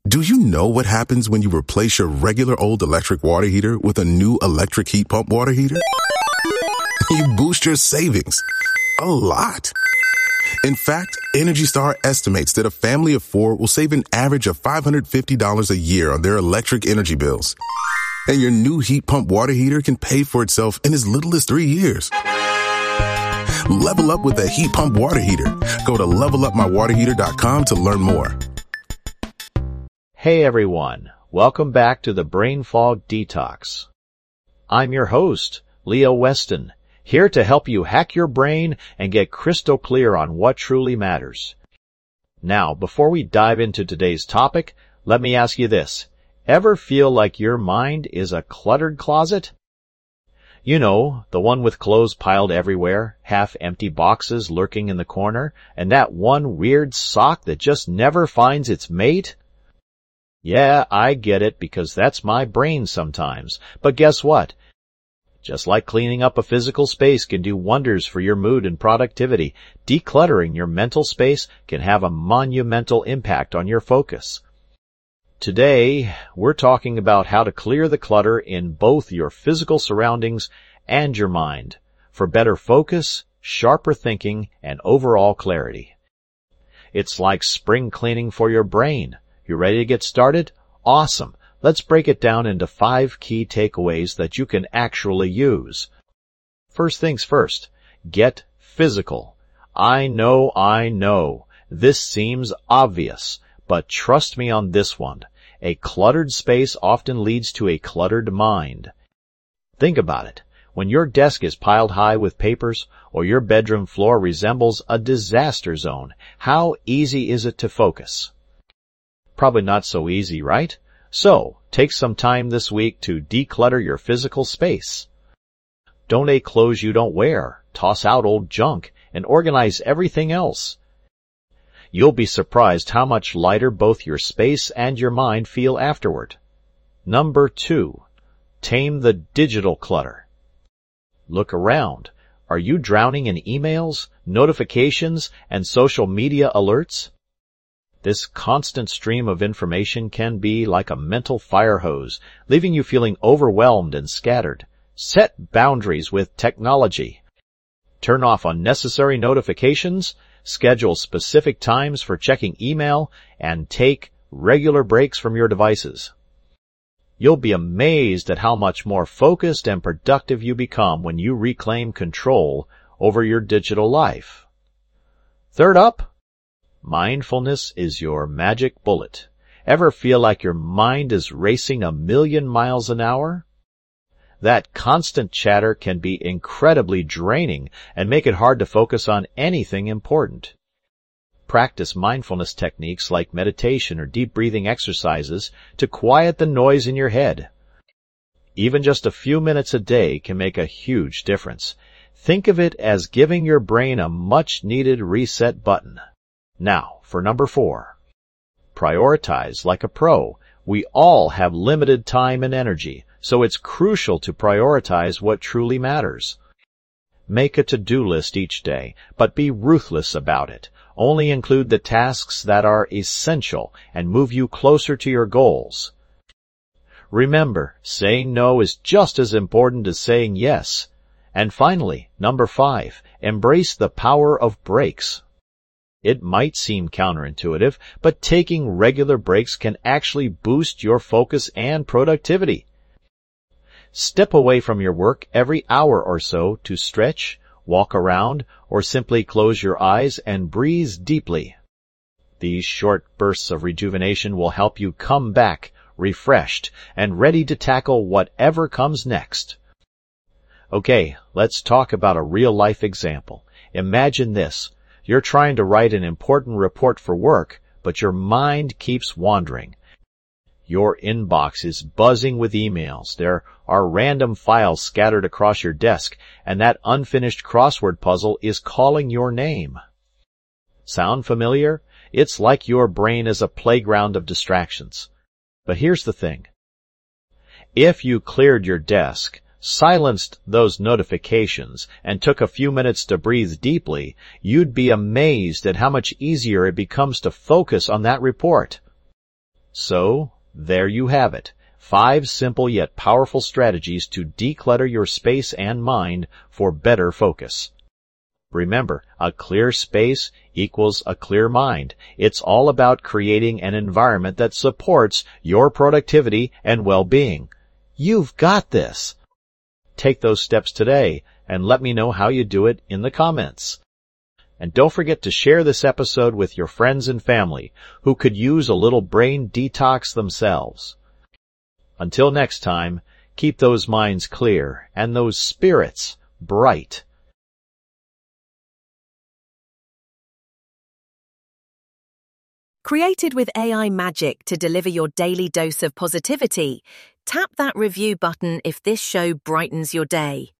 Do you know what happens when you replace your regular old electric water heater with a new electric heat pump water heater? You boost your savings a lot. In fact, Energy Star estimates that a family of 4 will save an average of $550 a year on their electric energy bills. And your new heat pump water heater can pay for itself in as little as 3 years. Level up with a heat pump water heater. Go to levelupmywaterheater.com to learn more. Hey everyone, welcome back to the Brain Fog Detox. I'm your host, Leo Weston, here to help you hack your brain and get crystal clear on what truly matters. Now, before we dive into today's topic, let me ask you this. Ever feel like your mind is a cluttered closet? You know, the one with clothes piled everywhere, half-empty boxes lurking in the corner, and that one weird sock that just never finds its mate? Yeah, I get it because that's my brain sometimes. But guess what? Just like cleaning up a physical space can do wonders for your mood and productivity, decluttering your mental space can have a monumental impact on your focus. Today, we're talking about how to clear the clutter in both your physical surroundings and your mind for better focus, sharper thinking, and overall clarity. It's like spring cleaning for your brain. You ready to get started? Awesome. Let's break it down into 5 key takeaways that you can actually use. First things first, get physical. I know. This seems obvious, but trust me on this one. A cluttered space often leads to a cluttered mind. Think about it. When your desk is piled high with papers, or your bedroom floor resembles a disaster zone, how easy is it to focus? Probably not so easy, right? So, take some time this week to declutter your physical space. Donate clothes you don't wear, toss out old junk, and organize everything else. You'll be surprised how much lighter both your space and your mind feel afterward. Number 2, tame the digital clutter. Look around. Are you drowning in emails, notifications, and social media alerts? This constant stream of information can be like a mental fire hose, leaving you feeling overwhelmed and scattered. Set boundaries with technology. Turn off unnecessary notifications, schedule specific times for checking email, and take regular breaks from your devices. You'll be amazed at how much more focused and productive you become when you reclaim control over your digital life. Third up, mindfulness is your magic bullet. Ever feel like your mind is racing 1,000,000 miles an hour? That constant chatter can be incredibly draining and make it hard to focus on anything important. Practice mindfulness techniques like meditation or deep breathing exercises to quiet the noise in your head. Even just a few minutes a day can make a huge difference. Think of it as giving your brain a much-needed reset button. Now, for number 4. Prioritize like a pro. We all have limited time and energy, so it's crucial to prioritize what truly matters. Make a to-do list each day, but be ruthless about it. Only include the tasks that are essential and move you closer to your goals. Remember, saying no is just as important as saying yes. And finally, number 5, embrace the power of breaks. It might seem counterintuitive, but taking regular breaks can actually boost your focus and productivity. Step away from your work every hour or so to stretch, walk around, or simply close your eyes and breathe deeply. These short bursts of rejuvenation will help you come back refreshed and ready to tackle whatever comes next. Okay, let's talk about a real-life example. Imagine this. You're trying to write an important report for work, but your mind keeps wandering. Your inbox is buzzing with emails. There are random files scattered across your desk, and that unfinished crossword puzzle is calling your name. Sound familiar? It's like your brain is a playground of distractions. But here's the thing. If you cleared your desk, silenced those notifications, and took a few minutes to breathe deeply, you'd be amazed at how much easier it becomes to focus on that report. So, there you have it. 5 simple yet powerful strategies to declutter your space and mind for better focus. Remember, a clear space equals a clear mind. It's all about creating an environment that supports your productivity and well-being. You've got this. Take those steps today and let me know how you do it in the comments. And don't forget to share this episode with your friends and family who could use a little brain detox themselves. Until next time, keep those minds clear and those spirits bright. Created with AI magic to deliver your daily dose of positivity, tap that review button if this show brightens your day.